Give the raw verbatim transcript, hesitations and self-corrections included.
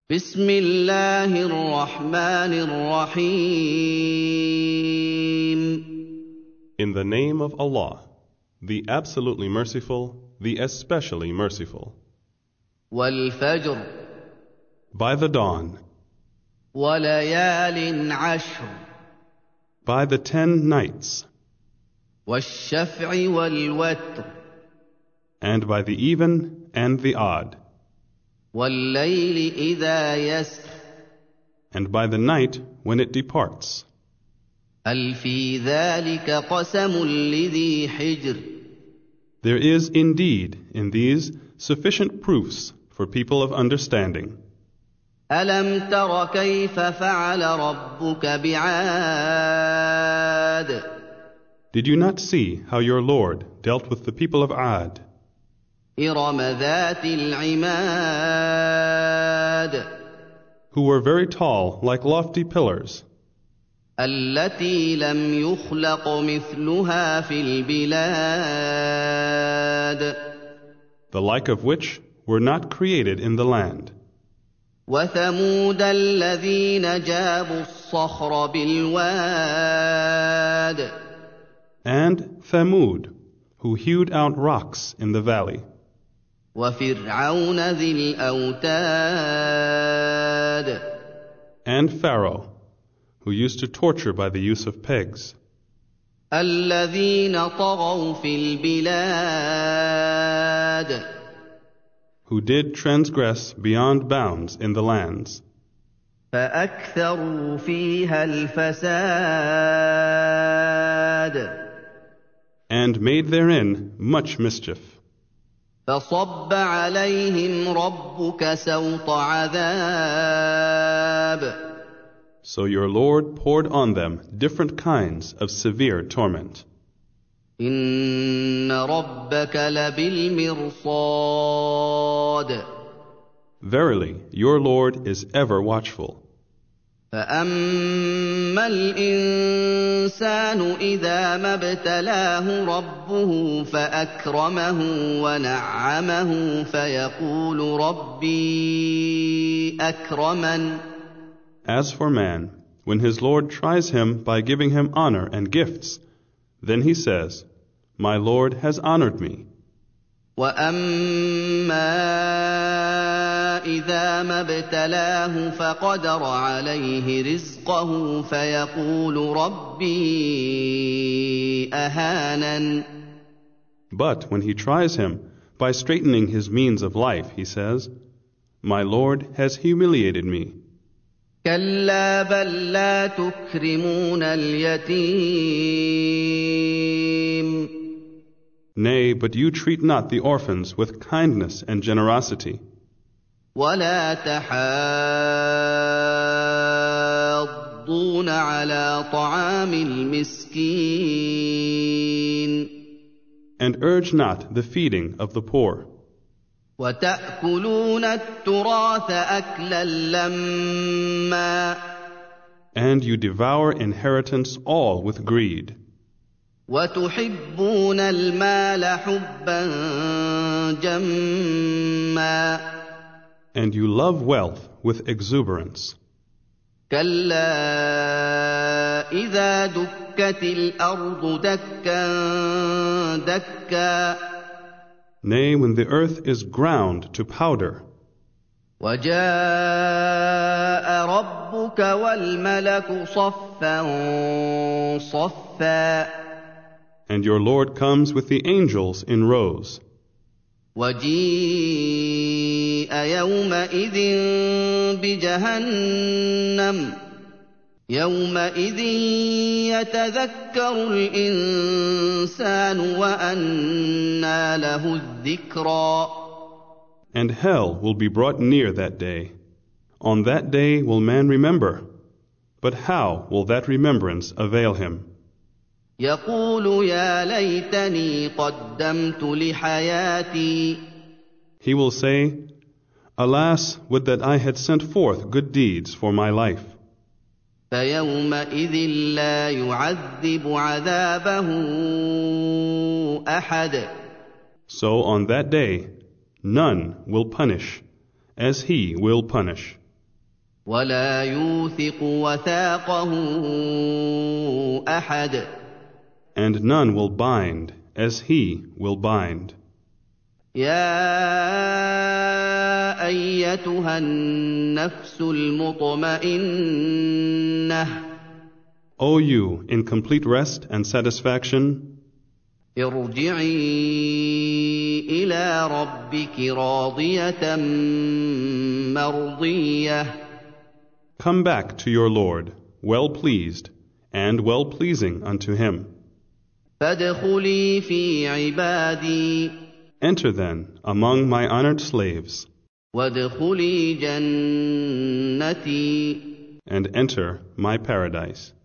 بسم الله الرحمن الرحيم. In the name of Allah, the absolutely merciful, the especially merciful. والفجر By the dawn, وليال عشر by the ten nights, والشفع والوتر and by the even and the odd, والليل إذا يسر and by the night when it departs. هل في ذلك قسم لذي حجر. There is indeed in these sufficient proofs for people of understanding. ألم تر كيف فعل ربك بعاد. Did you not see how your Lord dealt with the people of Ad, إرم ذات العماد who were very tall like lofty pillars, التي لم يخلق مثلها في البلاد the like of which were not created in the land, وثمود الذين جابوا الصخر بالواد and Thamud, who hewed out rocks in the valley, وفرعون ذي الأوتاد and Pharaoh, who used to torture by the use of pegs, الذين طغوا في البلاد who did transgress beyond bounds in the lands, فأكثروا فيها الفساد and made therein much mischief. فصب عليهم ربك سوط عذاب. So your Lord poured on them different kinds of severe torment. إن ربك لبالمرصاد. Verily, your Lord is ever watchful. فأما الإنسان إذا ما ابتلاه ربه فأكرمه ونعمه فيقول ربي أكرمن. As for man, when his Lord tries him by giving him honor and gifts, then he says, My Lord has honored me. وأما إذا ما ابتلاه فقدر عليه رزقه فيقول ربي أهانن. But when he tries him by straightening his means of life, he says, My Lord has humiliated me. كلا بل لا تكرمون اليتيم. Nay, but you treat not the orphans with kindness and generosity, ولا تحاضون على طعام المسكين. and urge not the feeding of the poor, وتأكلون التراث أكلا لما. and you devour inheritance all with greed, وتحبون المال حبا جما. and you love wealth with exuberance. كلا إذا دكت الأرض دكا دكا. Nay, when the earth is ground to powder, وجاء ربك والملك صفا صفا. and your Lord comes with the angels in rows, وجيء يومئذ بجهنم. يومئذ يتذكر الإنسان وأنى له الذكرى. and hell will be brought near that day. On that day will man remember, but how will that remembrance avail him? يقول يا ليتني قدمت لحياتي. He will say, Alas, would that I had sent forth good deeds for my life. فيومئذ لا يعذب عذابه أحد. So on that day, none will punish as he will punish. ولا يوثق وثاقه أحد. And none will bind as he will bind. يا أيتها النفس المطمئنة. O you in complete rest and satisfaction, ارجعي إلى ربك راضية مرضية. come back to your Lord, well pleased and well pleasing unto him. فادخلي في عبادي. Enter then among my honored slaves, وادخلي جنتي. and enter my paradise.